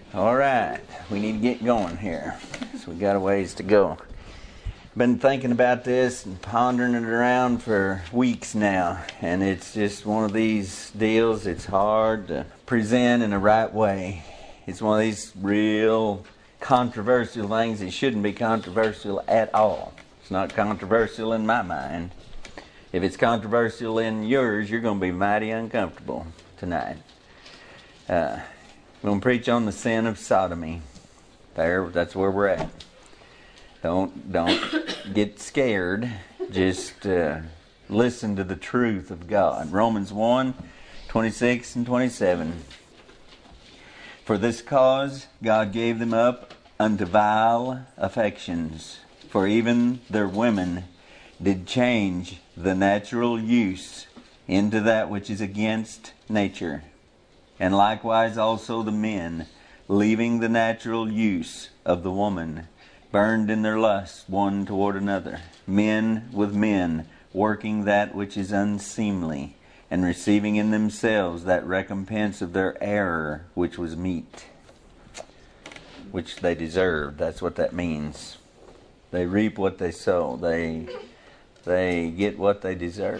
All right, we need to get going here. So we got a ways to go. Been thinking about this and pondering it around for weeks now, and it's just one of these deals. It's hard to present in the right way. It's one of these real controversial things. It shouldn't be controversial at all. It's not controversial in my mind. If it's controversial in yours, you're going to be mighty uncomfortable tonight. We're going to preach on the sin of sodomy. That's where we're at. Don't get scared. Just listen to the truth of God. Romans 1:26 and 27. For this cause God gave them up unto vile affections, for even their women did change the natural use into that which is against nature. And likewise also the men, leaving the natural use of the woman, burned in their lust one toward another, men with men, working that which is unseemly, and receiving in themselves that recompense of their error which was meet, which they deserved. That's what that means. They reap what they sow. They get what they deserve.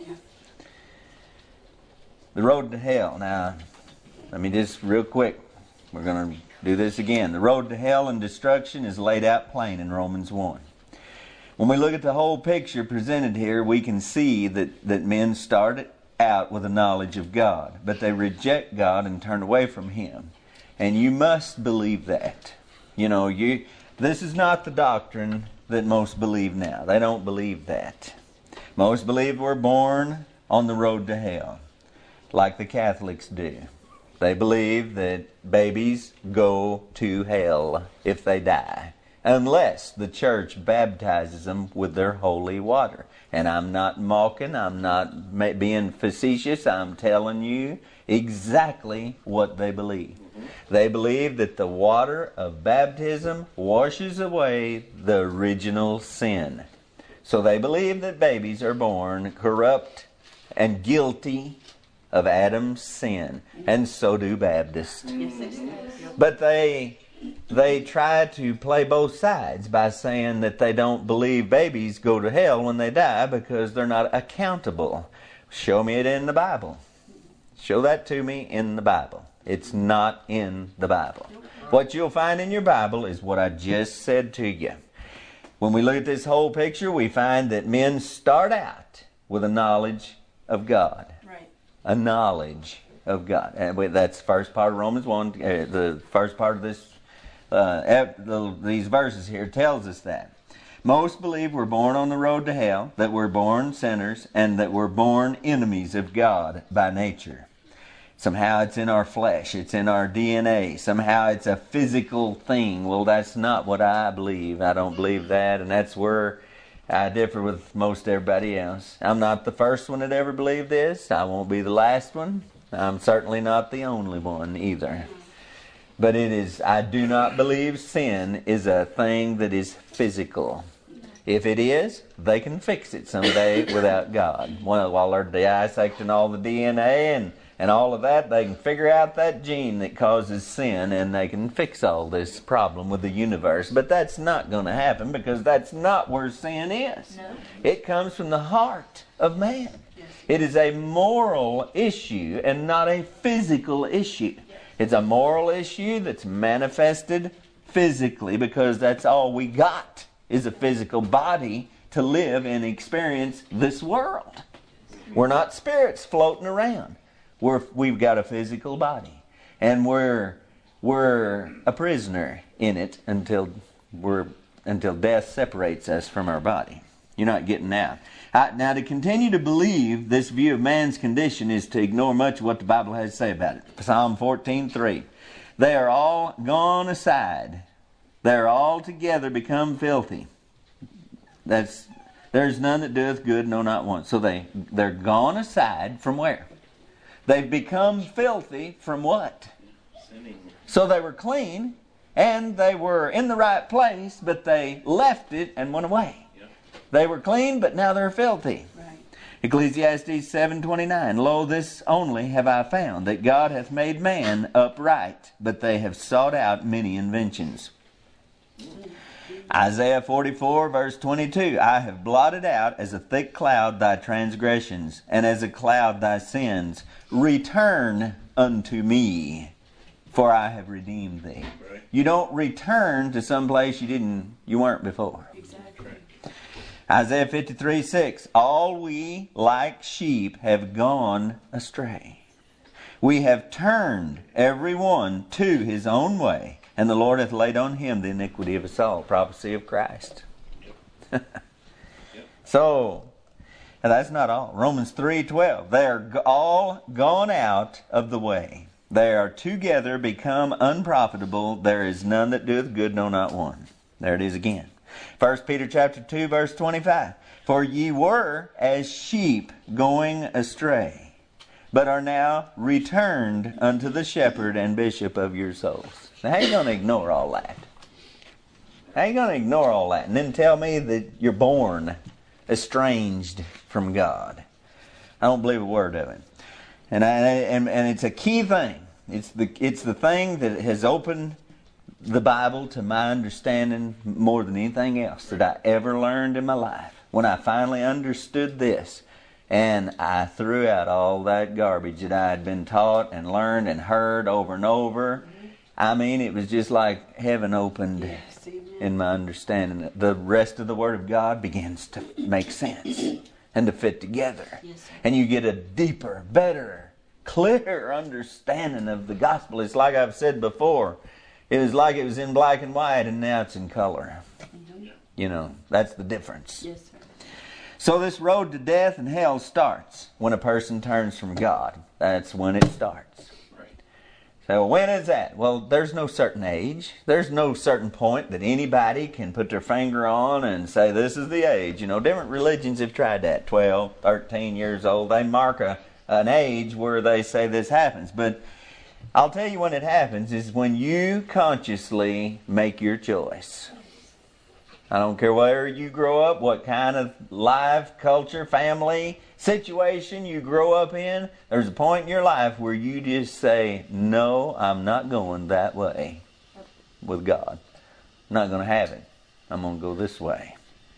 The road to hell. Now, let me just real quick. We're going to do this again. The road to hell and destruction is laid out plain in Romans 1. When we look at the whole picture presented here, we can see that men started out with a knowledge of God, but they reject God and turn away from Him. And you must believe that. This is not the doctrine that most believe now. They don't believe that. Most believe we're born on the road to hell, like the Catholics do. They believe that babies go to hell if they die, unless the church baptizes them with their holy water. And I'm not mocking, I'm not being facetious, I'm telling you exactly what they believe. They believe that the water of baptism washes away the original sin. So they believe that babies are born corrupt and guilty of Adam's sin, and so do Baptists. But they try to play both sides by saying that they don't believe babies go to hell when they die because they're not accountable. Show me it in the Bible. Show that to me in the Bible. It's not in the Bible. What you'll find in your Bible is what I just said to you. When we look at this whole picture, we find that men start out with a knowledge of God. A knowledge of God. And that's the first part of Romans 1. The first part of this, these verses here tells us that. Most believe we're born on the road to hell, that we're born sinners, and that we're born enemies of God by nature. Somehow it's in our flesh, it's in our DNA. Somehow it's a physical thing. Well, that's not what I believe. I don't believe that, and that's where I differ with most everybody else. I'm not the first one that ever believed this. I won't be the last one. I'm certainly not the only one either. But I do not believe sin is a thing that is physical. If it is, they can fix it someday without God. While they're dissecting all the DNA and all of that, they can figure out that gene that causes sin, and they can fix all this problem with the universe. But that's not going to happen, because that's not where sin is. No. It comes from the heart of man. Yes. It is a moral issue and not a physical issue. Yes. It's a moral issue that's manifested physically, because that's all we got is a physical body to live and experience this world. We're not spirits floating around. We've got a physical body, and we're a prisoner in it until death separates us from our body. You're not getting out. Now, to continue to believe this view of man's condition is to ignore much of what the Bible has to say about it. Psalm 14:3. They are all gone aside. They are all together become filthy. There's none that doeth good, no, not one. So they're gone aside from where? They've become filthy from what? Sinning. So they were clean, and they were in the right place, but they left it and went away. Yep. They were clean, but now they're filthy. Right. Ecclesiastes 7:29, Lo, this only have I found, that God hath made man upright, but they have sought out many inventions. Isaiah 44 verse 22, I have blotted out as a thick cloud thy transgressions, and as a cloud thy sins. Return unto me, for I have redeemed thee. Right. You don't return to some place you weren't before. Exactly. Isaiah 53:6, all we like sheep have gone astray. We have turned every one to his own way, and the Lord hath laid on him the iniquity of us all. Prophecy of Christ. Yep. So, that's not all. Romans 3:12, they are all gone out of the way. They are together become unprofitable. There is none that doeth good, no, not one. There it is again. 1 Peter chapter 2 verse 25, for ye were as sheep going astray, but are now returned unto the shepherd and bishop of your souls. Now, how are you going to ignore all that? How are you going to ignore all that and then tell me that you're born estranged from God? I don't believe a word of it. And it's a key thing. It's the thing that has opened the Bible to my understanding more than anything else that I ever learned in my life. When I finally understood this, and I threw out all that garbage that I had been taught and learned and heard over and over. I mean, it was just like heaven opened in my understanding. The rest of the Word of God begins to make sense and to fit together. Yes, and you get a deeper, better, clearer understanding of the gospel. It's like I've said before. It was like it was in black and white, and now it's in color. Mm-hmm. You know, that's the difference. Yes, sir. So this road to death and hell starts when a person turns from God. That's when it starts. Right. So when is that? Well, there's no certain age. There's no certain point that anybody can put their finger on and say this is the age. You know, different religions have tried that. 12, 13 years old. They mark an age where they say this happens. But I'll tell you when it happens is when you consciously make your choice. I don't care where you grow up, what kind of life, culture, family, situation you grow up in. There's a point in your life where you just say, no, I'm not going that way with God. I'm not going to have it. I'm going to go this way.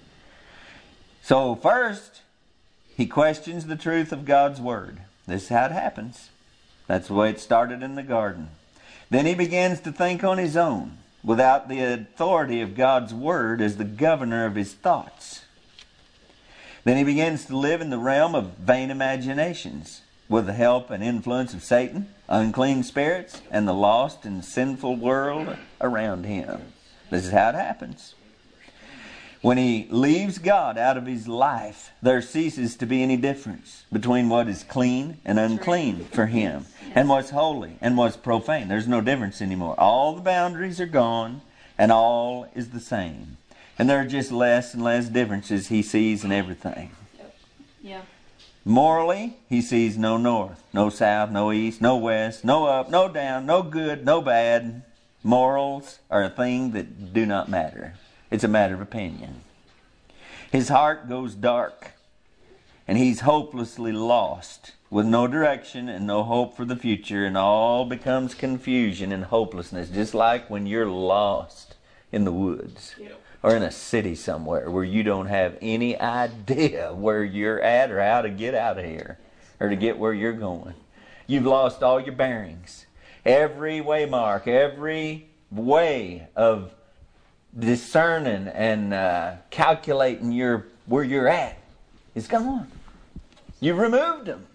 So first, he questions the truth of God's Word. This is how it happens. That's the way it started in the garden. Then he begins to think on his own, without the authority of God's Word as the governor of his thoughts. Then he begins to live in the realm of vain imaginations, with the help and influence of Satan, unclean spirits, and the lost and sinful world around him. This is how it happens. When he leaves God out of his life, there ceases to be any difference between what is clean and unclean for him, and what's holy and what's profane. There's no difference anymore. All the boundaries are gone, and all is the same. And there are just less and less differences he sees in everything. Yeah. Morally, he sees no north, no south, no east, no west, no up, no down, no good, no bad. Morals are a thing that do not matter. It's a matter of opinion. His heart goes dark, and he's hopelessly lost, with no direction and no hope for the future, and all becomes confusion and hopelessness, just like when you're lost in the woods or in a city somewhere where you don't have any idea where you're at or how to get out of here or to get where you're going. You've lost all your bearings. Every waymark, every way of discerning and calculating where you're at is gone. You've removed them.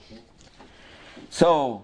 So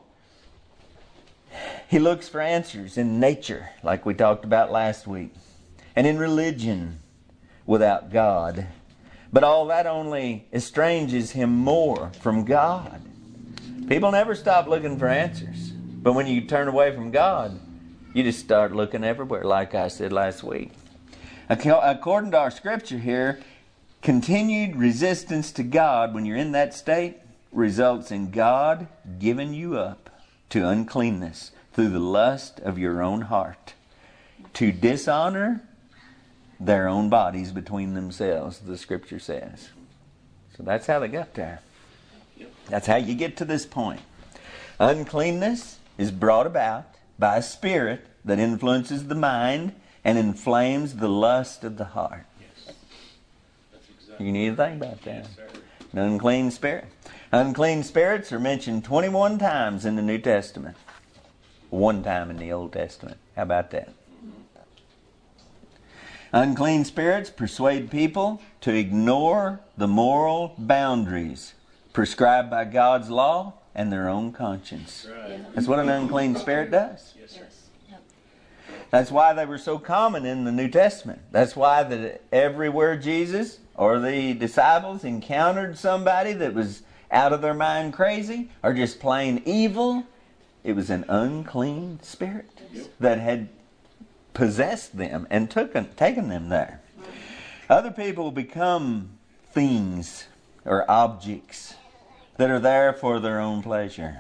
he looks for answers in nature, like we talked about last week, and in religion without God. But all that only estranges him more from God. People never stop looking for answers. But when you turn away from God, you just start looking everywhere, like I said last week. According to our scripture here, continued resistance to God when you're in that state results in God giving you up to uncleanness through the lust of your own heart, to dishonor their own bodies between themselves, the scripture says. So that's how they got there. That's how you get to this point. Uncleanness is brought about by a spirit that influences the mind and inflames the lust of the heart. Yes. That's exactly. You need to think about that. Yes, sir. An unclean spirit. Unclean spirits are mentioned 21 times in the New Testament. One time in the Old Testament. How about that? Unclean spirits persuade people to ignore the moral boundaries prescribed by God's law and their own conscience. Right. That's what an unclean spirit does. Yes, sir. That's why they were so common in the New Testament. That's why that everywhere Jesus or the disciples encountered somebody that was out of their mind crazy or just plain evil, it was an unclean spirit that had possessed them and taken them there. Other people become things or objects that are there for their own pleasure.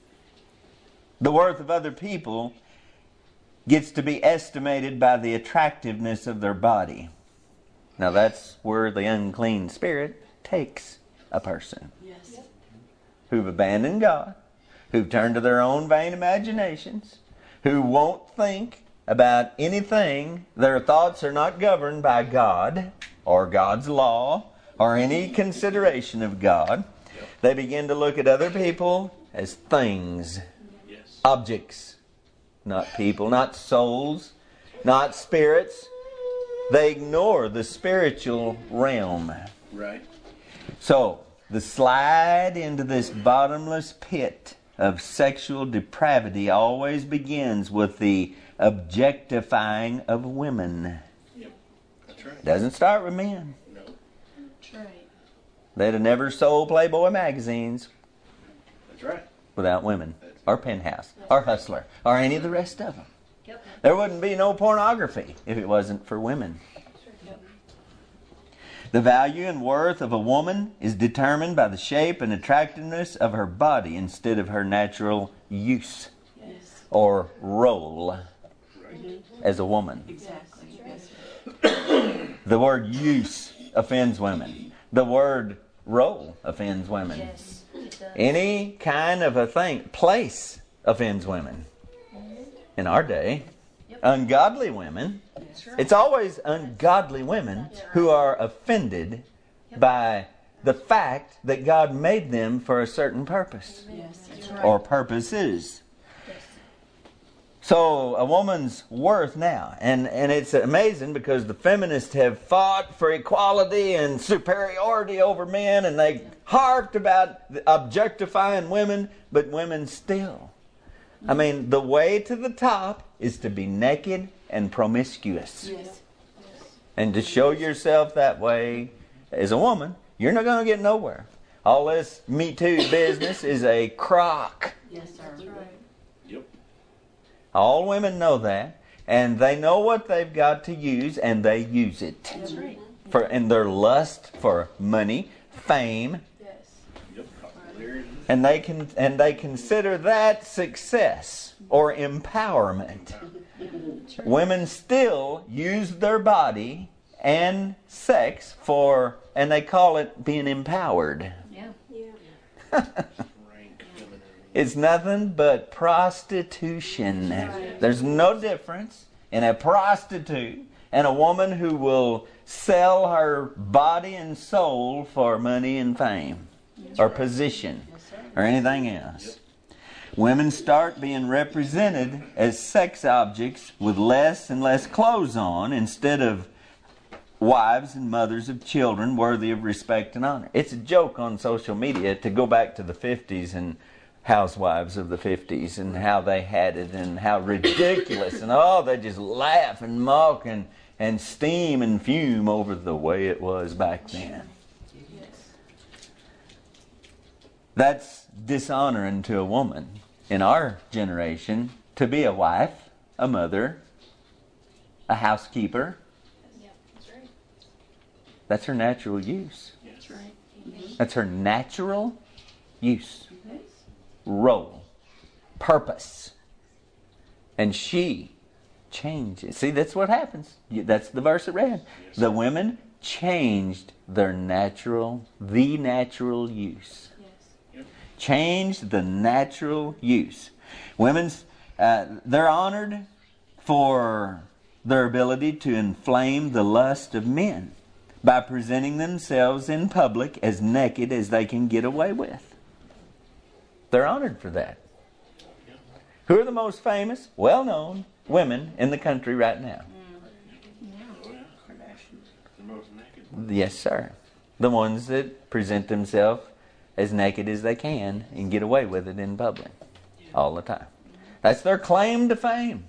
The worth of other people gets to be estimated by the attractiveness of their body. Now that's where the unclean spirit takes a person. Yes. Who've abandoned God, who've turned to their own vain imaginations, who won't think about anything. Their thoughts are not governed by God or God's law or any consideration of God. They begin to look at other people as things, Yes. objects, not people, not souls, not spirits. They ignore the spiritual realm. Right. So, the slide into this bottomless pit of sexual depravity always begins with the objectifying of women. Yep. That's right. Doesn't start with men. No. That's right. They'd have never sold Playboy magazines That's right. without women, or Penthouse, or Hustler, or any of the rest of them. Yep. There wouldn't be no pornography if it wasn't for women. Yep. The value and worth of a woman is determined by the shape and attractiveness of her body instead of her natural use Yes. or role Right. as a woman. Exactly. Yes. The word use offends women. The word role offends women. Yes. It does. Any kind of a thing, place offends women. In our day, ungodly women, That's right. it's always ungodly women who are offended by the fact that God made them for a certain purpose Yes. That's right. or purposes. So a woman's worth now, and it's amazing because the feminists have fought for equality and superiority over men, and they harped about objectifying women, but women still. I mean, the way to the top is to be naked and promiscuous. Yes. And to show yourself that way as a woman, you're not going to get nowhere. All this Me Too business is a crock. Yes, sir. That's right. Yep. All women know that, and they know what they've got to use, and they use it That's right. in their lust for money, fame, Yes. Yep. Popularity. and they consider that success or empowerment. Women still use their body and sex and they call it being empowered. Yeah. Rank femininity. It's nothing but prostitution. There's no difference in a prostitute and a woman who will sell her body and soul for money and fame or position or anything else. Women start being represented as sex objects with less and less clothes on instead of wives and mothers of children worthy of respect and honor. It's a joke on social media to go back to the 50s and housewives of the 50s and how they had it and how ridiculous and they just laugh and mock and steam and fume over the way it was back then. That's dishonoring to a woman in our generation to be a wife, a mother, a housekeeper. That's her natural use. Yes. Right. That's her natural use, role, purpose. And she changes. See, that's what happens. That's the verse it read. Yes. The women changed the natural use. Yes. Changed the natural use. Women's, they're honored for their ability to inflame the lust of men by presenting themselves in public as naked as they can get away with. They're honored for that. Who are the most famous, well-known women in the country right now? Oh, yeah. The most naked. Yes, sir. The ones that present themselves as naked as they can and get away with it in public all the time. That's their claim to fame.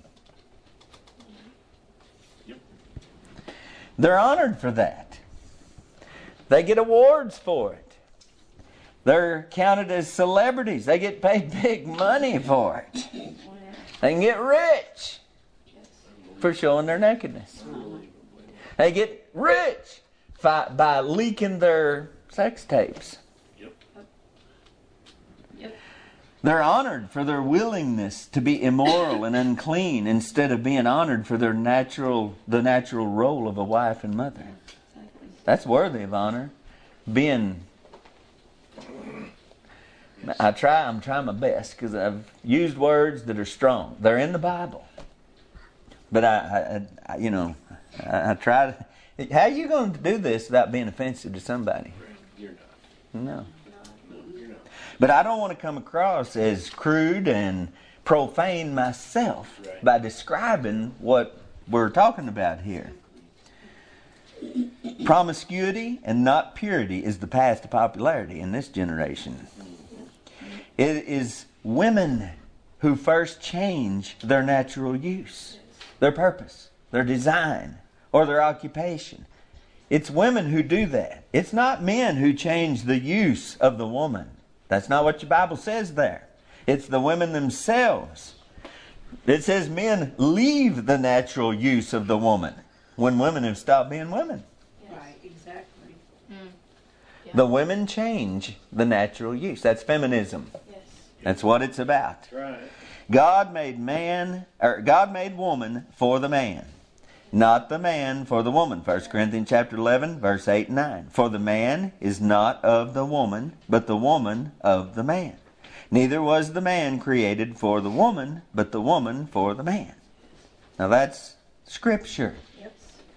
Yep. They're honored for that. They get awards for it. They're counted as celebrities. They get paid big money for it. They can get rich for showing their nakedness. They get rich by leaking their sex tapes. Yep. Yep. They're honored for their willingness to be immoral and unclean instead of being honored for the natural role of a wife and mother. Exactly. That's worthy of honor. I'm trying my best because I've used words that are strong. They're in the Bible. But I try to. How are you going to do this without being offensive to somebody? You're not. No. No, you're not. But I don't want to come across as crude and profane myself Right. by describing what we're talking about here. Promiscuity and not purity is the path to popularity in this generation. It is women who first change their natural use, their purpose, their design, or their occupation. It's women who do that. It's not men who change the use of the woman. That's not what your Bible says there. It's the women themselves. It says men leave the natural use of the woman when women have stopped being women. Right, exactly. The women change the natural use. That's feminism. Yes. That's what it's about. That's right. God made woman for the man, not the man for the woman. 1 Corinthians chapter 11, verse 8 and 9. For the man is not of the woman, but the woman of the man. Neither was the man created for the woman, but the woman for the man. Now that's Scripture. Yep.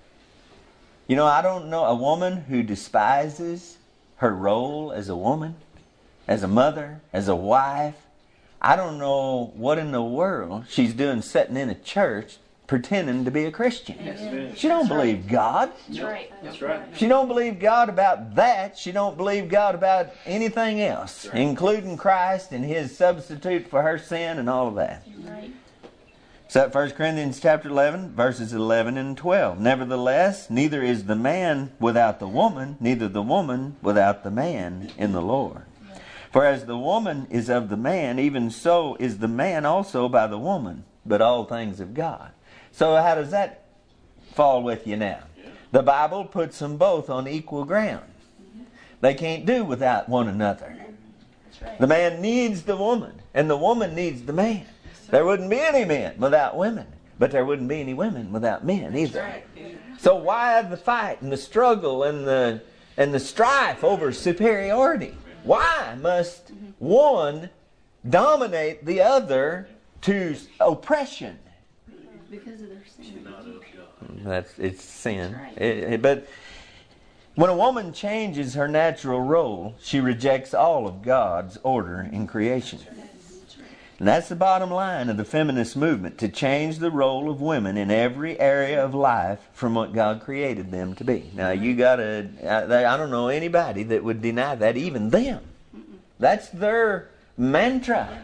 You know, I don't know a woman who despises her role as a woman, as a mother, as a wife. I don't know what in the world she's doing sitting in a church pretending to be a Christian. Amen. She don't That's believe God. That's right. That's right. She don't believe God about that. She don't believe God about anything else, Right. including Christ and His substitute for her sin and all of that. Right. So 1 Corinthians chapter 11, verses 11 and 12. Nevertheless, neither is the man without the woman, neither the woman without the man in the Lord. For as the woman is of the man, even so is the man also by the woman, but all things of God. So how does that fall with you now? The Bible puts them both on equal ground. They can't do without one another. That's right. The man needs the woman, and the woman needs the man. There wouldn't be any men without women, but there wouldn't be any women without men either. Right. So why the fight and the struggle and the strife over superiority? Why must one dominate the other to oppression? Because of their sin. Not of God. It's sin. That's right. But when a woman changes her natural role, she rejects all of God's order in creation. And that's the bottom line of the feminist movement, to change the role of women in every area of life from what God created them to be. Now, I don't know anybody that would deny that, even them. That's their mantra.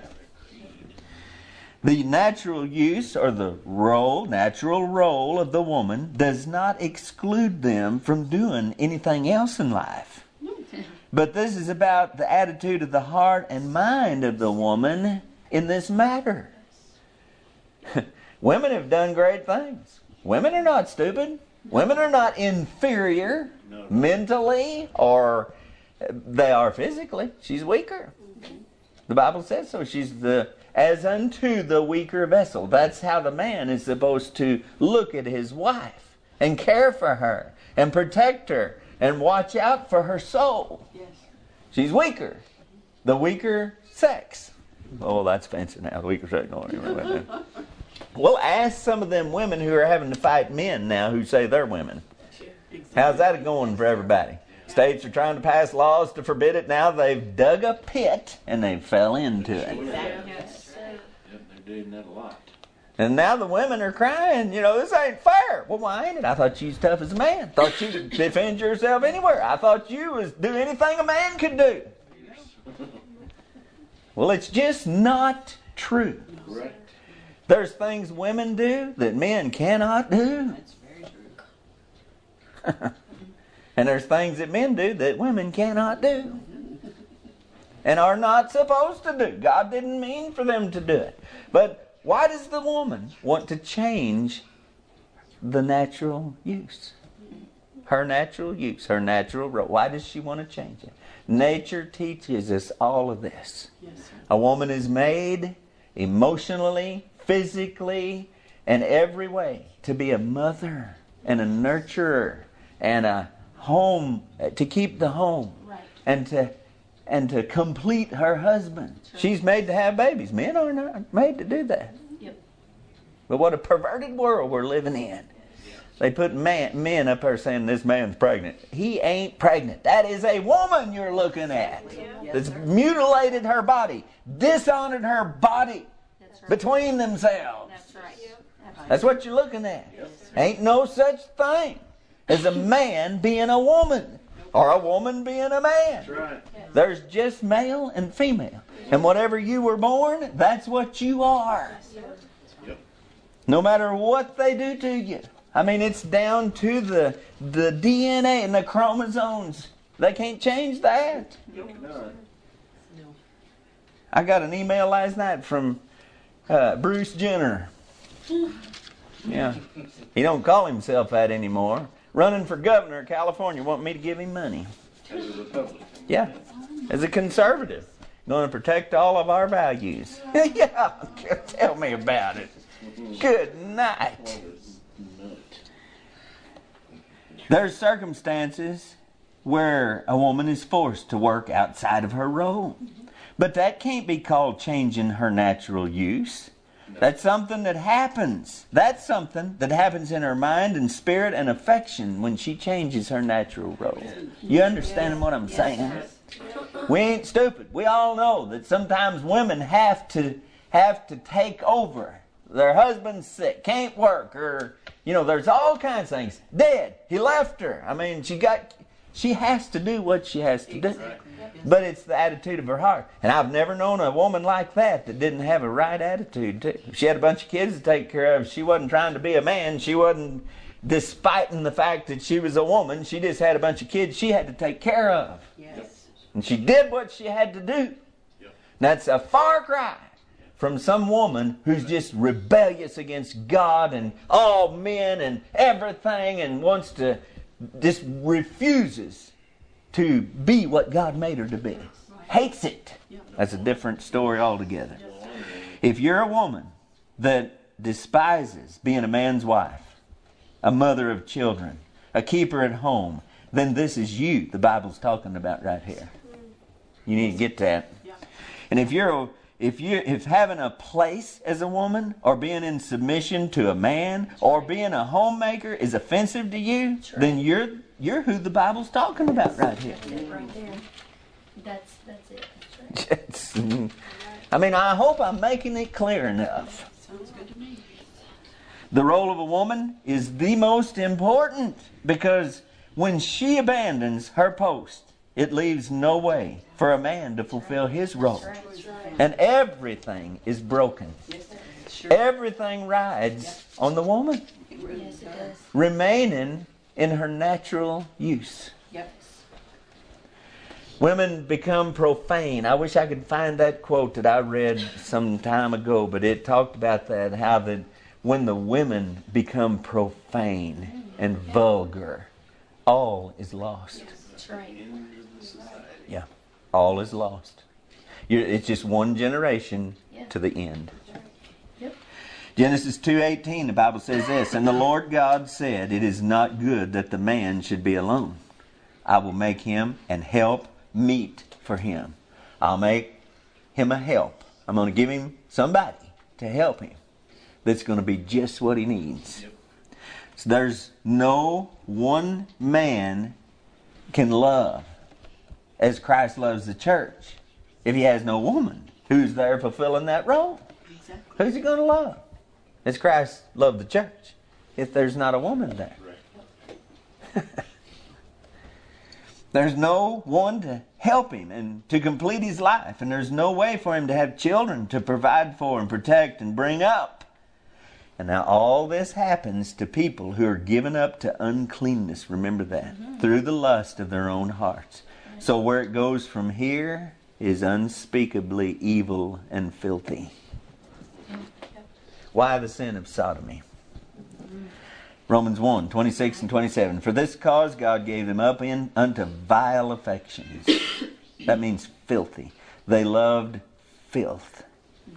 The natural use or the natural role of the woman does not exclude them from doing anything else in life. But this is about the attitude of the heart and mind of the woman in this matter. Women have done great things. Women are not stupid. Women are not inferior mentally, or they are physically. She's weaker. The Bible says so. She's as unto the weaker vessel. That's how the man is supposed to look at his wife. and care for her and protect her and watch out for her soul. Yes. She's weaker. The weaker sex. Oh, that's fancy now. The weaker sex. Well, ask some of them women who are having to fight men now who say they're women. How's that going for everybody? States are trying to pass laws to forbid it. Now they've dug a pit and they fell into it. Yes. Yep, they're doing that a lot. And now the women are crying, this ain't fair. Well, why ain't it? I thought you was tough as a man. Thought you could defend yourself anywhere. I thought you was do anything a man could do. Well, it's just not true. Right. There's things women do that men cannot do. That's very true. And there's things that men do that women cannot do. And are not supposed to do. God didn't mean for them to do it. But why does the woman want to change the natural use? Her natural use, her natural role. Why does she want to change it? Nature teaches us all of this. Yes, sir. A woman is made emotionally, physically, and every way to be a mother and a nurturer and a home, to keep the home, Right. and to complete her husband. Sure. She's made to have babies. Men are not made to do that. Yep. But what a perverted world we're living in. They put men up there saying this man's pregnant. He ain't pregnant. That is a woman you're looking at. That's mutilated her body, dishonored her body That's right. between themselves. That's right. That's what you're looking at. Ain't no such thing as a man being a woman or a woman being a man. That's right. There's just male and female. And whatever you were born, that's what you are. Yep. No matter what they do to you. I mean, it's down to the DNA and the chromosomes. They can't change that. No. I got an email last night from Bruce Jenner. Yeah. He don't call himself that anymore. Running for governor of California, wanting me to give him money. As a Republican. Yeah. As a conservative. Going to protect all of our values. Yeah. Tell me about it. Good night. There's circumstances where a woman is forced to work outside of her role. But that can't be called changing her natural use. That's something that happens. That's something that happens in her mind and spirit and affection when she changes her natural role. You understand what I'm saying? We ain't stupid. We all know that sometimes women have to take over. Their husband's sick, can't work, or there's all kinds of things. Dead. He left her. I mean, she has to do what she has to do. But it's the attitude of her heart. And I've never known a woman like that didn't have a right attitude too. She had a bunch of kids to take care of. She wasn't trying to be a man. She wasn't despiting the fact that she was a woman. She just had a bunch of kids she had to take care of. Yes. And she did what she had to do. Yep. That's a far cry from some woman who's just rebellious against God and all men and everything and just refuses to be what God made her to be. Hates it. That's a different story altogether. If you're a woman that despises being a man's wife, a mother of children, a keeper at home, then this is you the Bible's talking about right here. You need to get that. And if having a place as a woman or being in submission to a man or being a homemaker is offensive to you, then you're who the Bible's talking about right here. Right there. That's it. It's, I hope I'm making it clear enough. Sounds good to me. The role of a woman is the most important because when she abandons her post, it leaves no way for a man to fulfill his role. That's right. And everything is broken. Everything rides on the woman Yes, it does. remaining in her natural use. Yep. Women become profane. I wish I could find that quote that I read some time ago, but it talked about that, how that when the women become profane and vulgar, all is lost. That's right. Yeah, all is lost. It's just one generation Yeah. to the end. Yep. Genesis 2:18, the Bible says this, "And the Lord God said, it is not good that the man should be alone. I will make him an help meet for him." I'll make him a help. I'm going to give him somebody to help him that's going to be just what he needs. Yep. So there's no one man can love as Christ loves the church if he has no woman who's there fulfilling that role. Exactly. Who's he going to love as Christ loved the church if there's not a woman there? Right. There's no one to help him and to complete his life. And there's no way for him to have children to provide for and protect and bring up. And now all this happens to people who are given up to uncleanness. Remember that. Through the lust of their own hearts. So where it goes from here is unspeakably evil and filthy. Why the sin of sodomy? Romans 1:26 and 27. "For this cause God gave them up unto vile affections." That means filthy. They loved filth.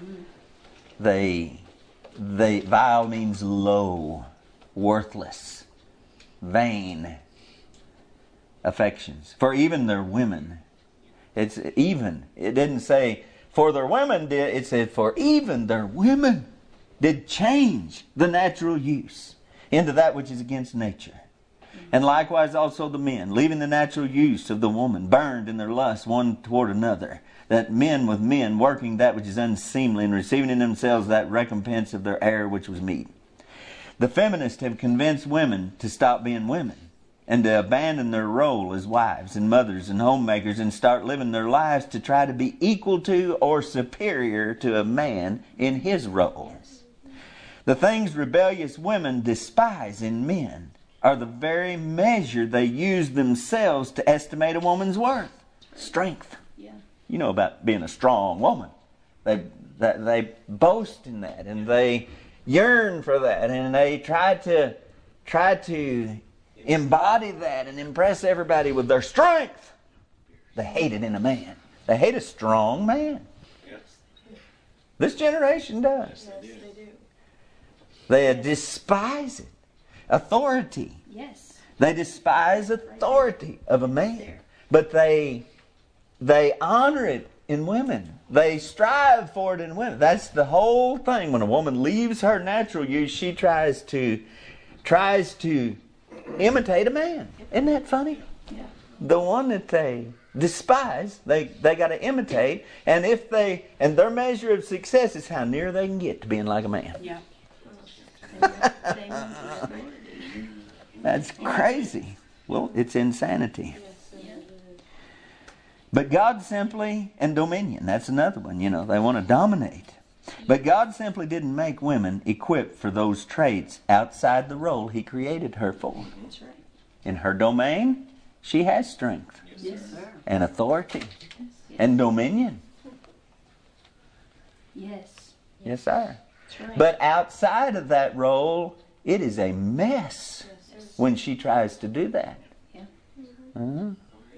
Vile means low, worthless, vain affections. "For even their women." It's even. It didn't say for their women did. It said for even their women did change the natural use into that which is against nature. "And likewise also the men, leaving the natural use of the woman, burned in their lust one toward another. That men with men, working that which is unseemly, and receiving in themselves that recompense of their error which was meet." The feminists have convinced women to stop being women and to abandon their role as wives and mothers and homemakers and start living their lives to try to be equal to or superior to a man in his role. The things rebellious women despise in men are the very measure they use themselves to estimate a woman's worth. Strength. Yeah. You know about being a strong woman. They boast in that and they yearn for that and they try to embody that and impress everybody with their strength. They hate it in a man. They hate a strong man. Yes. This generation does. Yes, they do. They despise it. Authority. Yes. They despise authority of a man. But they honor it in women. They strive for it in women. That's the whole thing. When a woman leaves her natural use, she tries to imitate a man. Isn't that funny? Yeah. The one that they despise, they got to imitate, and their measure of success is how near they can get to being like a man. Yeah. That's crazy. Well, it's insanity. Yeah. But God simply, and dominion, that's another one, they want to dominate. But God simply didn't make women equipped for those traits outside the role He created her for. That's right. In her domain, she has strength Yes, sir. and authority and dominion. Yes. Yes, sir. That's right. But outside of that role, it is a mess when she tries to do that. Yeah. Uh-huh.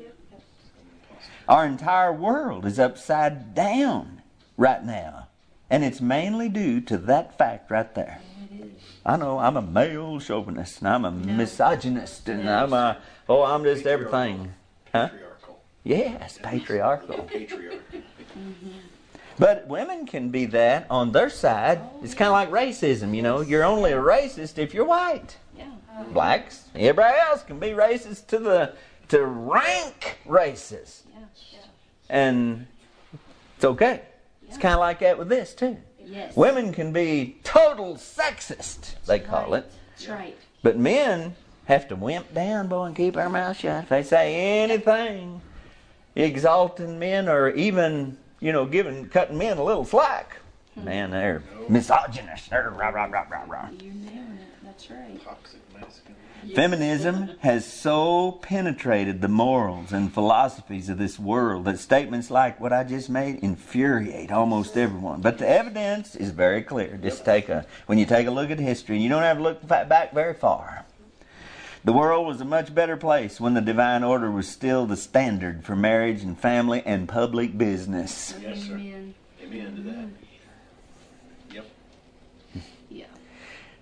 Our entire world is upside down right now. And it's mainly due to that fact right there. It is. I know I'm a male chauvinist and I'm a misogynist and I'm just everything. Huh? Patriarchal. Yes, patriarchal. Patriarchy. But women can be that on their side. It's kind of like racism, You're only a racist if you're white. Yeah. Blacks, everybody else can be racist to rank racist. Yeah. Yeah. And it's okay. It's kind of like that with this too. Yes. Women can be total sexist, they call it. That's right. But men have to wimp down, boy, and keep our mouth shut. If they say anything exalting men or even, cutting men a little slack, man, they're misogynists. They're rah, rah, rah, rah, rah. You're nailing it. That's right. Toxic masculinity. Feminism has so penetrated the morals and philosophies of this world that statements like what I just made infuriate almost everyone. But the evidence is very clear. Just when you take a look at history, you don't have to look back very far. The world was a much better place when the divine order was still the standard for marriage and family and public business. Yes, sir. Amen. Amen to that. Yep.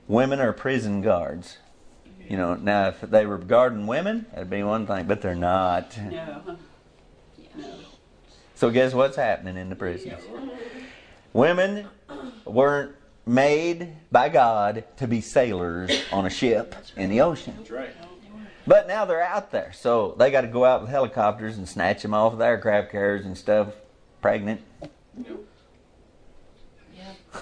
Women are prison guards. You know, now if they were guarding women, that'd be one thing, but they're not. No. No. So guess what's happening in the prisons? Women weren't made by God to be sailors on a ship in the ocean. That's right. But now they're out there, so they got to go out with helicopters and snatch them off of the aircraft carriers and stuff, pregnant. Yep. Yeah.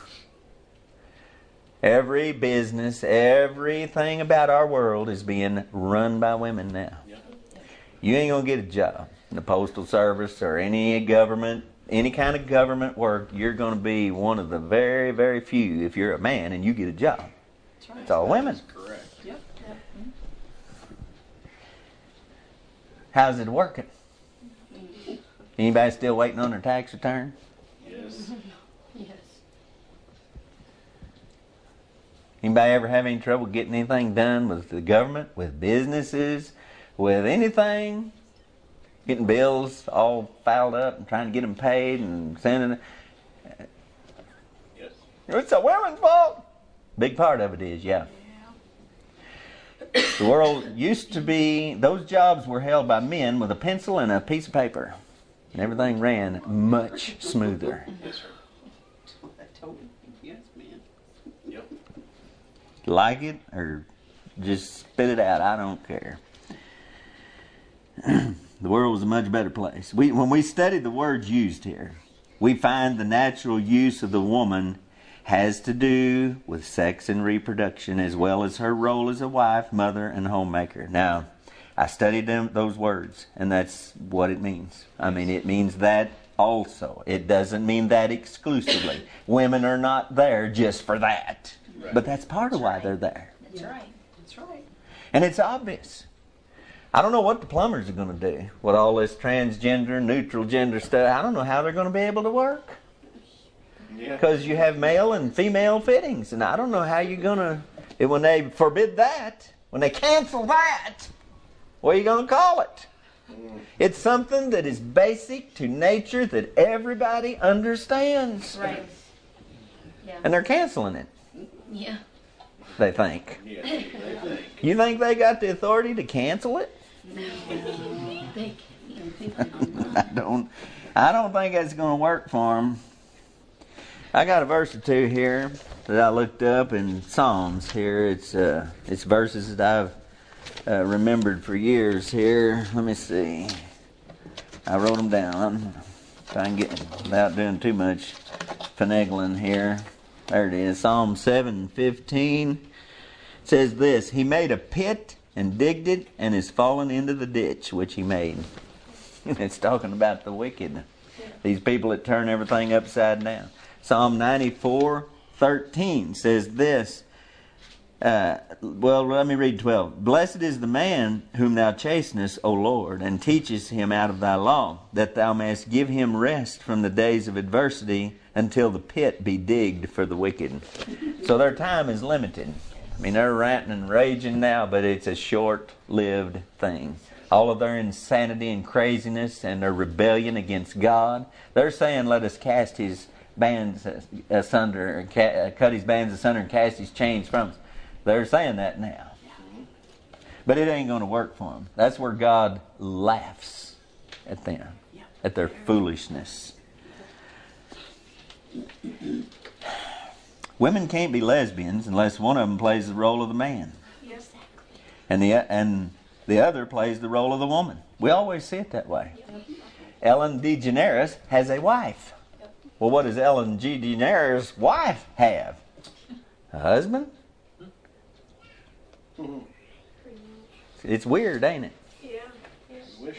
Every business, everything about our world is being run by women now. Yep. You ain't going to get a job in the postal service or any government, any kind of government work. You're going to be one of the very, very few if you're a man and you get a job. That's right. It's all women. Correct. Yep. Yep. How's it working? Anybody still waiting on their tax return? Yes. Yes. Anybody ever have any trouble getting anything done with the government, with businesses, with anything? Getting bills all filed up and trying to get them paid and sending. Yes. It's a woman's fault. Big part of it is, yeah. The world used to be, those jobs were held by men with a pencil and a piece of paper. And everything ran much smoother. Yes, sir. I told him. Yes, man. Yep. Like it or just spit it out, I don't care. The world was a much better place. When we study the words used here, we find the natural use of the woman has to do with sex and reproduction, as well as her role as a wife, mother, and homemaker. Now, I studied those words, and that's what it means. I mean, it means that also. It doesn't mean that exclusively. Women are not there just for that. Right. But that's part of why they're there. That's right. That's right. And it's obvious. I don't know what the plumbers are going to do with all this transgender, neutral gender stuff. I don't know how they're going to be able to work. Yeah. Because you have male and female fittings. And I don't know how you're going to... When they forbid that, when they cancel that, what are you going to call it? It's something that is basic to nature that everybody understands. Right. Yeah. And they're canceling it, Yeah. they think. Yeah. They think. You think they got the authority to cancel it? They can't. I don't think that's going to work for them. I got a verse or two here that I looked up in Psalms here. It's verses that I've remembered for years here. Let me see. I wrote them down. If I can get without doing too much finagling here. There it is. Psalm 7:15 says this: He made a pit and digged it and is fallen into the ditch which he made. It's talking about the wicked. These people that turn everything upside down. Psalm 94:13 says this. Let me read 12. Blessed is the man whom thou chastenest, O Lord, and teachest him out of thy law, that thou mayest give him rest from the days of adversity until the pit be digged for the wicked. So their time is limited. I mean, they're ranting and raging now, but it's a short-lived thing. All of their insanity and craziness and their rebellion against God, they're saying, let us cast his bands asunder, cut his bands asunder and cast his chains from us. They're saying that now. But it ain't going to work for them. That's where God laughs at them, at their foolishness. Women can't be lesbians unless one of them plays the role of the man. Yes. And the other plays the role of the woman. We always see it that way. Ellen DeGeneres has a wife. Well, what does Ellen G. DeGeneres' wife have? A husband? It's weird, ain't it? Wish.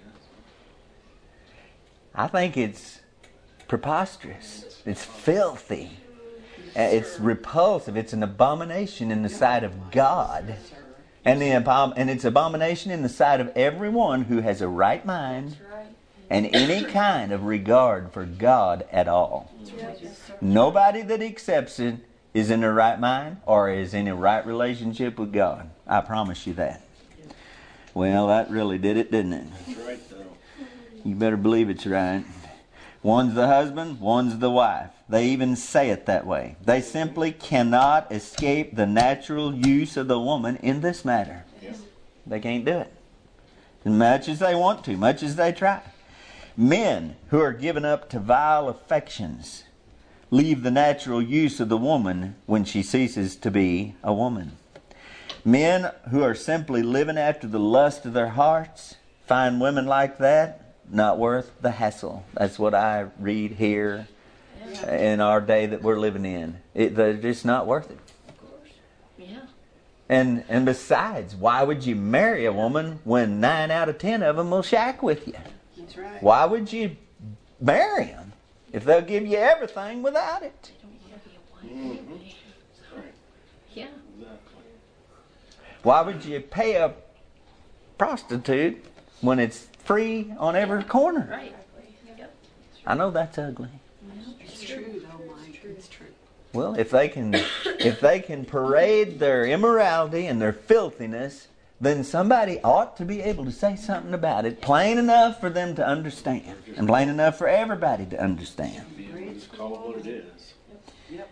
I think it's preposterous. It's filthy. It's repulsive. It's an abomination in the sight of God. And it's abomination in the sight of everyone who has a right mind and any kind of regard for God at all. Nobody that accepts it is in the right mind or is in a right relationship with God. I promise you that. Well, that really did it, didn't it? That's right, though. You better believe it's right. One's the husband, one's the wife. they even say it that way. They simply cannot escape the natural use of the woman in this matter. Yes. They can't do it. As much as they want to, much as they try. Men who are given up to vile affections leave the natural use of the woman when she ceases to be a woman. Men who are simply living after the lust of their hearts find women like that not worth the hassle. That's what I read here in our day that we're living in. They're just not worth it. Yeah. And besides, why would you marry a woman when 9 out of 10 of them will shack with you? That's right. Why would you marry them if they'll give you everything without it? They don't want to be a wife anyway. Right. Yeah. Exactly. Why would you pay a prostitute when it's free on every corner? Right. Yep. I know that's ugly. It's true though, Mike. It's true. Well, if they can parade their immorality and their filthiness, then somebody ought to be able to say something about it, plain enough for them to understand, and plain enough for everybody to understand. Just call it what it is. Yep.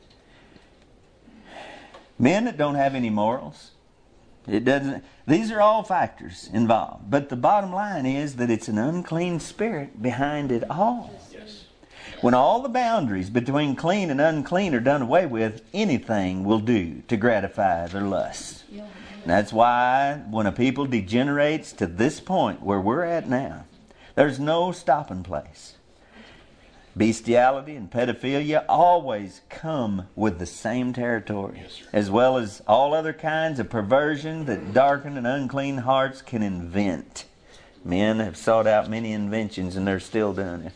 Men that don't have any morals, these are all factors involved. But the bottom line is that it's an unclean spirit behind it all. Yes. When all the boundaries between clean and unclean are done away with, anything will do to gratify their lusts. Yeah. And that's why when a people degenerates to this point where we're at now, there's no stopping place. Bestiality and pedophilia always come with the same territory, Yes, sir. as well as all other kinds of perversion that darkened and unclean hearts can invent. Men have sought out many inventions and they're still doing it.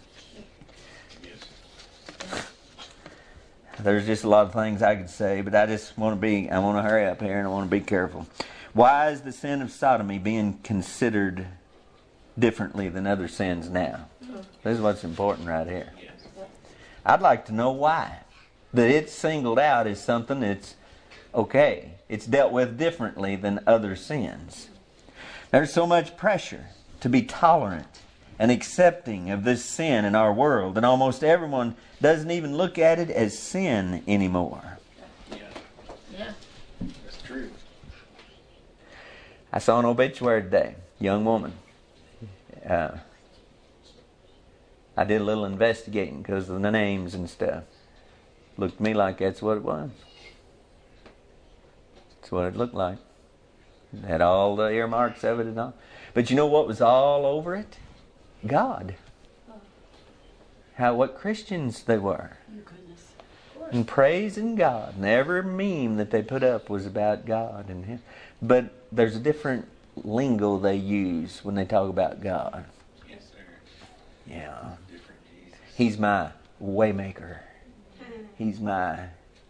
Yes. There's just a lot of things I could say, but I want to hurry up here and I want to be careful. Why is the sin of sodomy being considered differently than other sins now? This is what's important right here. Yes. I'd like to know why. That it's singled out as something that's okay. It's dealt with differently than other sins. There's so much pressure to be tolerant and accepting of this sin in our world, and almost everyone doesn't even look at it as sin anymore. Yeah. Yeah. That's true. I saw an obituary today, young woman. I did a little investigating because of the names and stuff. Looked to me like that's what it was. That's what it looked like. It had all the earmarks of it and all. But you know what was all over it? God. What Christians they were. Oh, goodness. And praising God. And every meme that they put up was about God and Him. But there's a different lingo they use when they talk about God. Yes, sir. Yeah. Different Jesus. He's my waymaker. He's my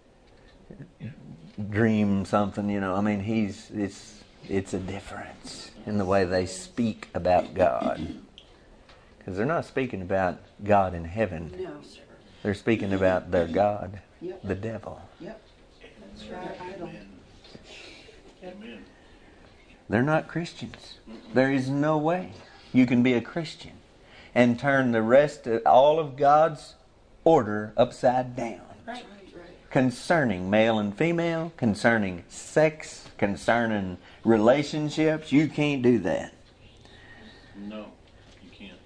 dream something, you know. I mean, it's a difference in the way they speak about God. Because they're not speaking about God in heaven. No, sir. They're speaking about their God, Yep. the devil. Yep. That's right. Idol. Amen. Amen. They're not Christians. There is no way you can be a Christian and turn the rest of all of God's order upside down. Right. Concerning male and female, concerning sex, concerning relationships. You can't do that. No, you can't.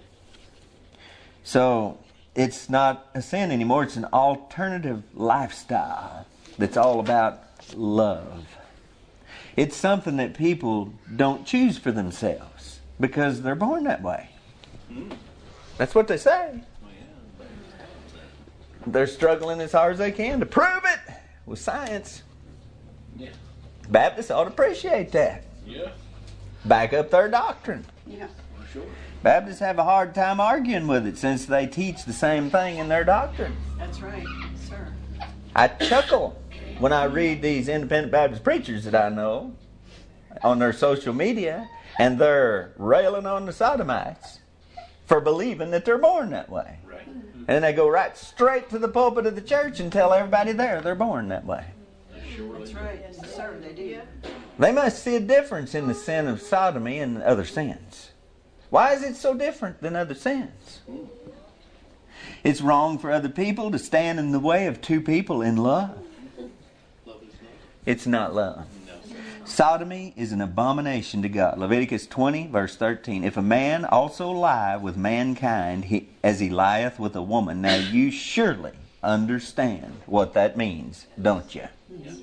So it's not a sin anymore. It's an alternative lifestyle that's all about love. It's something that people don't choose for themselves because they're born that way. That's what they say. Well, yeah. They're struggling as hard as they can to prove it with science. Yeah. Baptists ought to appreciate that. Yeah. Back up their doctrine. Yeah. For sure. Baptists have a hard time arguing with it since they teach the same thing in their doctrine. That's right, sir. I chuckle when I read these independent Baptist preachers that I know on their social media, and they're railing on the sodomites for believing that they're born that way. Right. And then they go right straight to the pulpit of the church and tell everybody there they're born that way. Surely. That's right. Yes, sir, they do. They must see a difference in the sin of sodomy and other sins. Why is it so different than other sins? It's wrong for other people to stand in the way of two people in love. Love is not. It's not love. No. Sodomy is an abomination to God. Leviticus 20, verse 13. If a man also lie with mankind as he lieth with a woman, now you surely understand what that means, don't you? Yes.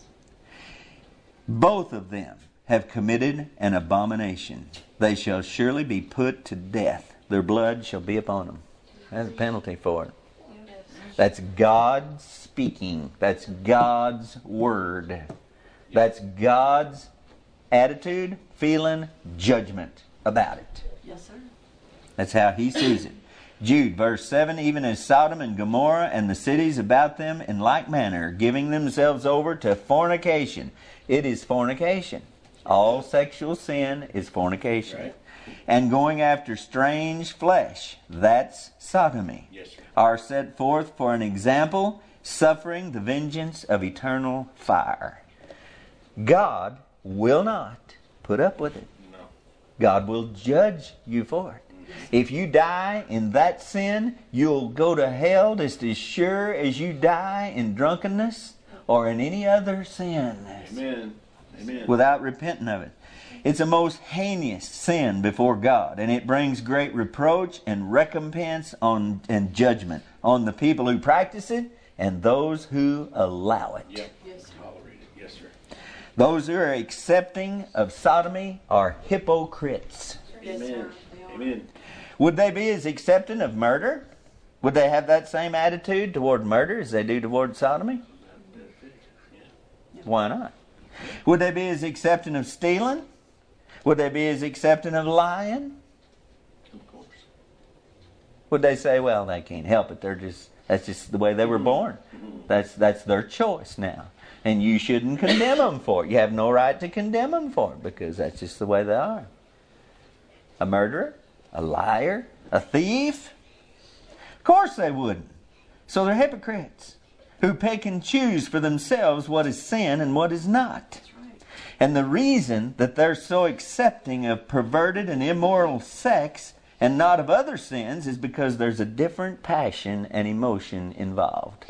Both of them have committed an abomination. They shall surely be put to death. Their blood shall be upon them. That's a penalty for it. That's God speaking. That's God's word. That's God's attitude, feeling, judgment about it. Yes, sir. That's how He sees it. Jude, verse 7, even as Sodom and Gomorrah and the cities about them in like manner, giving themselves over to fornication. It is fornication. All sexual sin is fornication. Right. And going after strange flesh, that's sodomy. Yes, sir. Are set forth for an example, suffering the vengeance of eternal fire. God will not put up with it. No. God will judge you for it. If you die in that sin, you'll go to hell just as sure as you die in drunkenness or in any other sin. Amen. Amen. Without repenting of it. It's a most heinous sin before God, and it brings great reproach and recompense and judgment on the people who practice it and those who allow it. Yep. Yes, sir. Tolerate it. Yes, sir. Those who are accepting of sodomy are hypocrites. Yes, Amen. sir. They are. Amen. Would they be as accepting of murder? Would they have that same attitude toward murder as they do toward sodomy? Why not? Would they be as accepting of stealing? Would they be as accepting of lying? Of course. Would they say, well, they can't help it. That's just the way they were born. That's their choice now. And you shouldn't condemn them for it. You have no right to condemn them for it because that's just the way they are. A murderer? A liar? A thief? Of course they wouldn't. So they're hypocrites who pick and choose for themselves what is sin and what is not. That's right. And the reason that they're so accepting of perverted and immoral sex and not of other sins is because there's a different passion and emotion involved.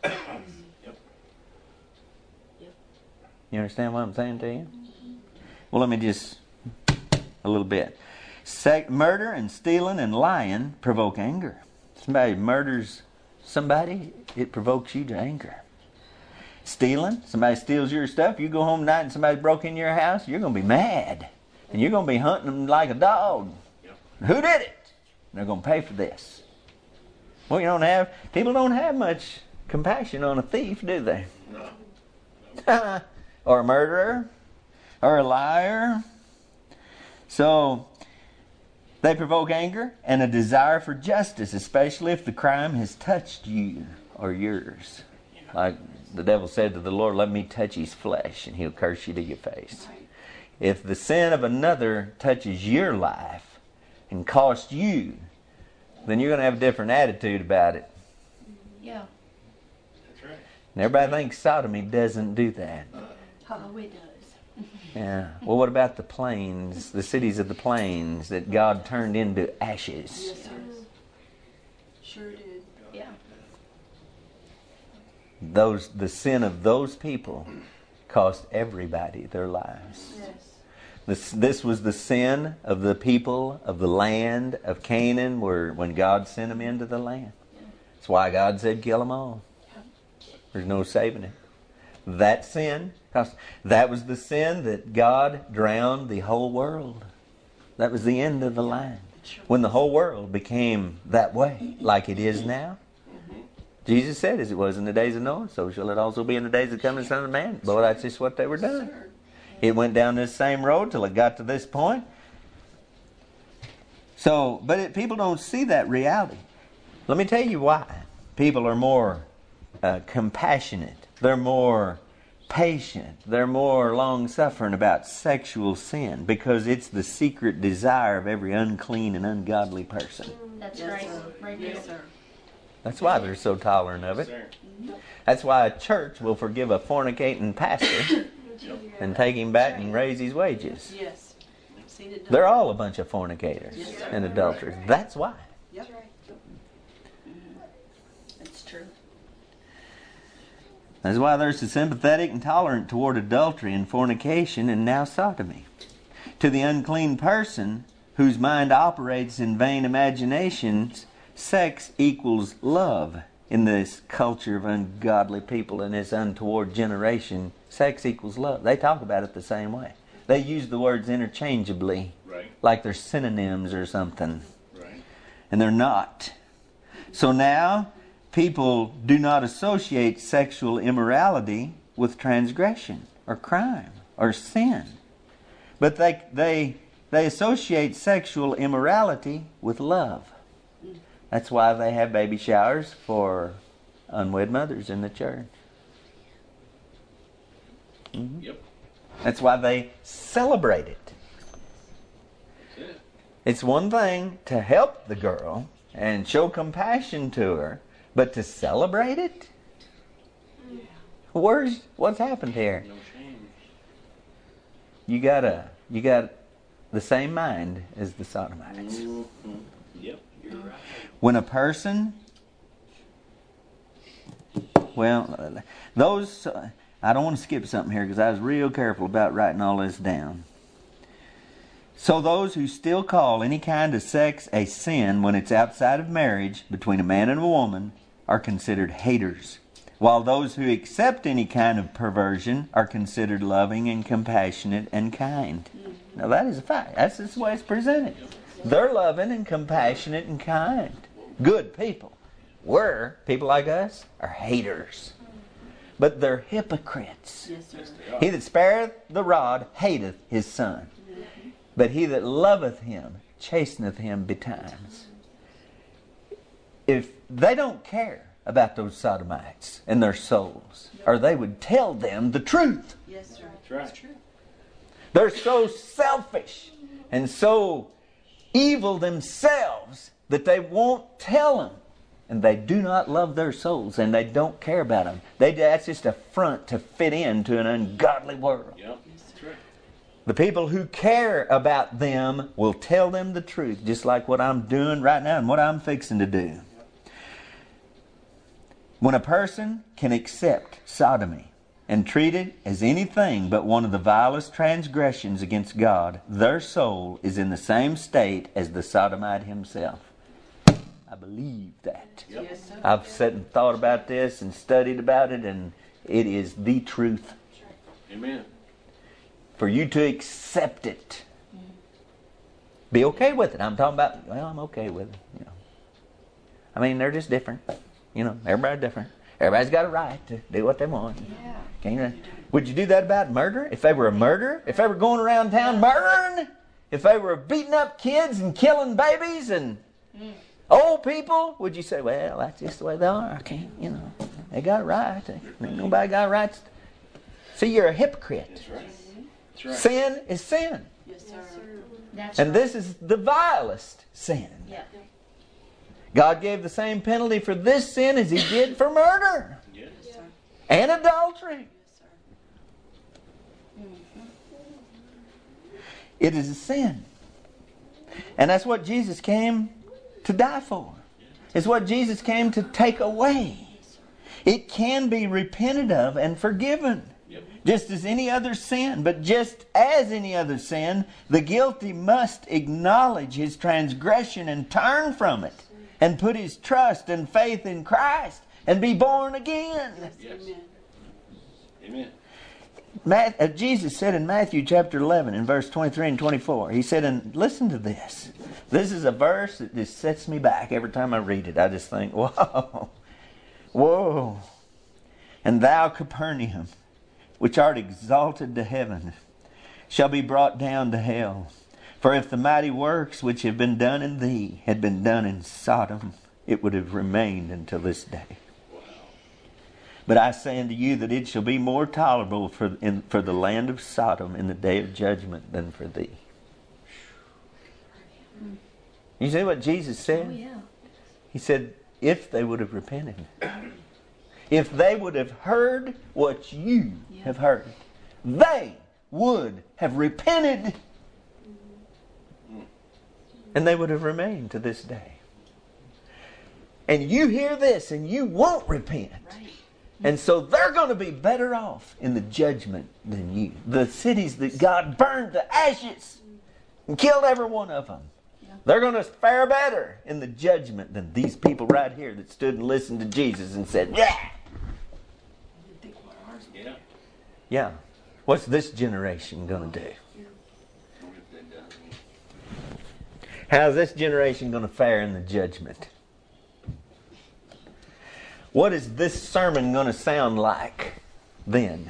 You understand what I'm saying to you? Well, let me just a little bit. Murder and stealing and lying provoke anger. Somebody murders somebody, it provokes you to anger. Stealing, somebody steals your stuff, you go home tonight and somebody broke in your house, you're going to be mad. And you're going to be hunting them like a dog. Yep. Who did it? And they're going to pay for this. Well, people don't have much compassion on a thief, do they? No. Or a murderer, or a liar. So, they provoke anger and a desire for justice, especially if the crime has touched you or yours. Like the devil said to the Lord, let me touch his flesh and he'll curse you to your face. Right. If the sin of another touches your life and costs you, then you're going to have a different attitude about it. Yeah. That's right. And everybody thinks sodomy doesn't do that. Oh, it does. Yeah. Well, what about the plains, the cities of the plains that God turned into ashes? Yes, sir. Sure did. Yeah. The sin of those people cost everybody their lives. Yes. This was the sin of the people of the land of Canaan when God sent them into the land. That's why God said kill them all. There's no saving it. That sin, that was the sin that God drowned the whole world. That was the end of the line. When the whole world became that way, like it is now. Jesus said, as it was in the days of Noah, so shall it also be in the days of the coming Son of Man. Boy, that's just what they were doing. It went down this same road till it got to this point. So, people don't see that reality. Let me tell you why. People are more compassionate. They're more patient. They're more long-suffering about sexual sin because it's the secret desire of every unclean and ungodly person. That's Yes, right. sir. Right Yes, there. sir. That's why they're so tolerant of it. Sir. That's why a church will forgive a fornicating pastor and take him back and raise his wages. Yes. I've seen it done. They're all a bunch of fornicators Yes, sir. and adulterers. That's why. Yep. That's why they're so sympathetic and tolerant toward adultery and fornication and now sodomy. To the unclean person whose mind operates in vain imaginations, sex equals love. In this culture of ungodly people in this untoward generation, sex equals love. They talk about it the same way. They use the words interchangeably, Right. like they're synonyms or something. Right. And they're not. So now, people do not associate sexual immorality with transgression or crime or sin. But they associate sexual immorality with love. That's why they have baby showers for unwed mothers in the church. Yep. That's why they celebrate it. That's it. It's one thing to help the girl and show compassion to her, but to celebrate it? What's happened here? No shame. You got the same mind as the sodomites. Mm-hmm. Yep. You're right. When a person, those, I don't want to skip something here because I was real careful about writing all this down. So those who still call any kind of sex a sin when it's outside of marriage between a man and a woman are considered haters, while those who accept any kind of perversion are considered loving and compassionate and kind. Now that is a fact. That's just the way it's presented. They're loving and compassionate and kind. Good people. People like us are haters. But they're hypocrites. Yes, sir. Yes, they are. He that spareth the rod hateth his son. But he that loveth him chasteneth him betimes. If they don't care about those sodomites and their souls, or they would tell them the truth. Yes, sir. That's right. That's true. They're so selfish and so evil themselves that they won't tell them. And they do not love their souls and they don't care about them. That's just a front to fit into an ungodly world. Yep. That's right. The people who care about them will tell them the truth, just like what I'm doing right now and what I'm fixing to do. When a person can accept sodomy and treat it as anything but one of the vilest transgressions against God, their soul is in the same state as the sodomite himself. I believe that. Yep. Yes, sir. I've sat and thought about this and studied about it, and it is the truth. Amen. For you to accept it. Be okay with it. I'm talking about, I'm okay with it. I mean, they're just different. Everybody's different. Everybody's got a right to do what they want. Yeah. Would you do that about murder? If they were a murderer? If they were going around town murdering? If they were beating up kids and killing babies and old people? Would you say, well, that's just the way they are. I can't, they got a right. Ain't nobody got rights. See, you're a hypocrite. That's right. That's right. Sin is sin. Yes, sir. That's And right. this is the vilest sin. Yeah. God gave the same penalty for this sin as He did for murder Yes. Yes, sir. and adultery. Yes, sir. It is a sin. And that's what Jesus came to die for. It's what Jesus came to take away. It can be repented of and forgiven. Yep. Just as any other sin. But just as any other sin, the guilty must acknowledge his transgression and turn from it. And put his trust and faith in Christ. And be born again. Yes. Amen. Amen. Jesus said in Matthew chapter 11 in verse 23 and 24. He said, and listen to this. This is a verse that just sets me back every time I read it. I just think, whoa. Whoa. And thou, Capernaum, which art exalted to heaven, shall be brought down to hell. For if the mighty works which have been done in thee had been done in Sodom, it would have remained until this day. But I say unto you that it shall be more tolerable for the land of Sodom in the day of judgment than for thee. You see what Jesus said? Oh, yeah. He said, if they would have repented. If they would have heard what you have heard, they would have repented. And they would have remained to this day. And you hear this and you won't repent. Right. And so they're going to be better off in the judgment than you. The cities that God burned to ashes and killed every one of them. They're going to fare better in the judgment than these people right here that stood and listened to Jesus and said, yeah. Yeah. Yeah. What's this generation going to do? How's this generation going to fare in the judgment? What is this sermon going to sound like then?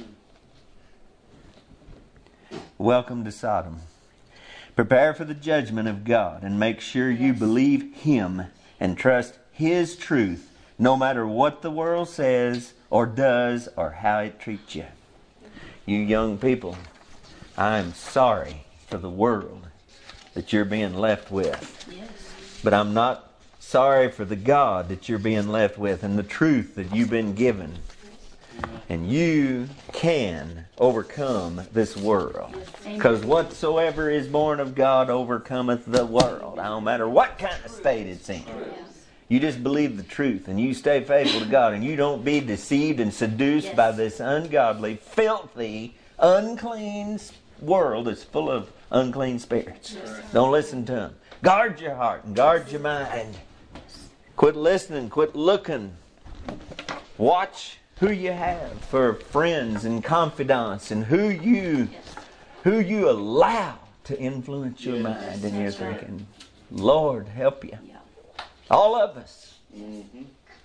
Welcome to Sodom. Prepare for the judgment of God and make sure you believe Him and trust His truth no matter what the world says or does or how it treats you. You young people, I'm sorry for the world that you're being left with. Yes. But I'm not sorry for the God that you're being left with and the truth that you've been given. And you can overcome this world. Because whatsoever is born of God overcometh the world. No matter what kind of state it's in. You just believe the truth and you stay faithful to God. And you don't be deceived and seduced by this ungodly, filthy, unclean world that's full of unclean spirits. Don't listen to them. Guard your heart and guard your mind. Quit listening. Quit looking. Watch who you have for friends and confidants and who you allow to influence your mind and your thinking. Lord, help you. All of us. Mm-hmm.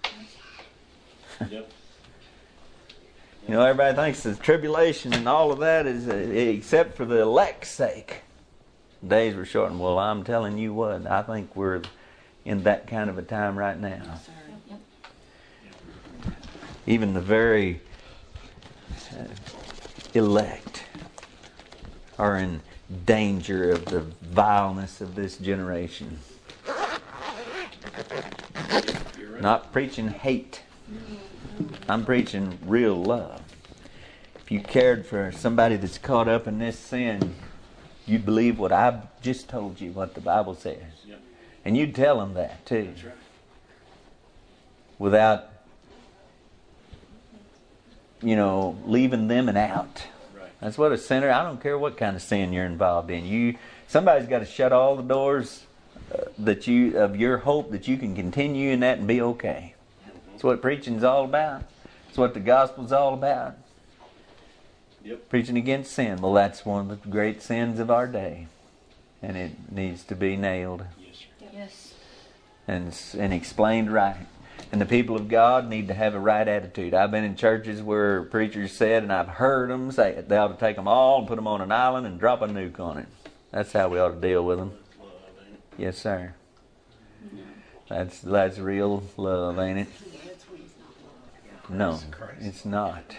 Yep. You know, everybody thinks the tribulation and all of that is except for the elect's sake. Days were shortened. Well, I'm telling you what, I think we're in that kind of a time right now. Even the very elect are in danger of the vileness of this generation. Not preaching hate. I'm preaching real love. If you cared for somebody that's caught up in this sin, you'd believe what I just told you, what the Bible says. Yep. And you'd tell them that too. That's right. Without, leaving them an out. Right. That's what a sinner, I don't care what kind of sin you're involved in. Somebody's got to shut all the doors of your hope that you can continue in that and be okay. That's what preaching's all about. That's what the gospel's all about. Yep. Preaching against sin. Well, that's one of the great sins of our day. And it needs to be nailed Yes, sir. Yes. and explained right. And the people of God need to have a right attitude. I've been in churches where preachers said, and I've heard them say it, they ought to take them all and put them on an island and drop a nuke on it. That's how we ought to deal with them. Love, ain't it? Yes, sir. That's real love, ain't it? No, it's not.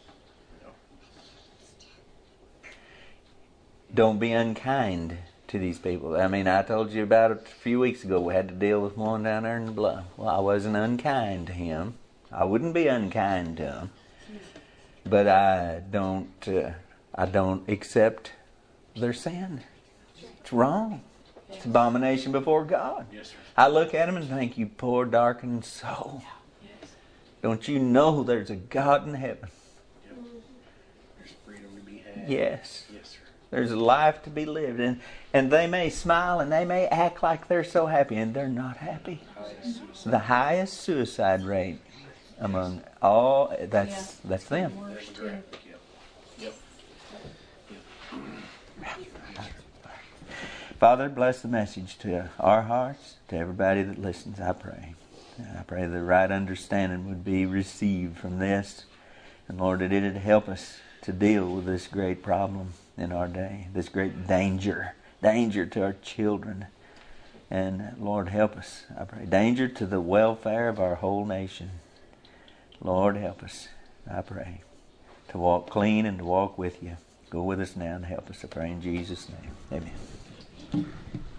Don't be unkind to these people. I mean, I told you about it a few weeks ago. We had to deal with one down there in the bluff. Well, I wasn't unkind to him. I wouldn't be unkind to him. But I don't accept their sin. It's wrong. It's abomination before God. Yes, sir. I look at him and think, you poor darkened soul. Don't you know there's a God in heaven? Yep. There's freedom to be had. Yes. Yes, sir. There's a life to be lived. And they may smile and they may act like they're so happy, and they're not happy. The highest suicide rate among all, that's them. Worst too. Yep. Yep. Father, bless the message to our hearts, to everybody that listens, I pray. I pray the right understanding would be received from this. And Lord, that it would help us to deal with this great problem in our day, this great danger to our children. And Lord, help us, I pray. Danger to the welfare of our whole nation. Lord, help us, I pray, to walk clean and to walk with you. Go with us now and help us, I pray in Jesus' name. Amen.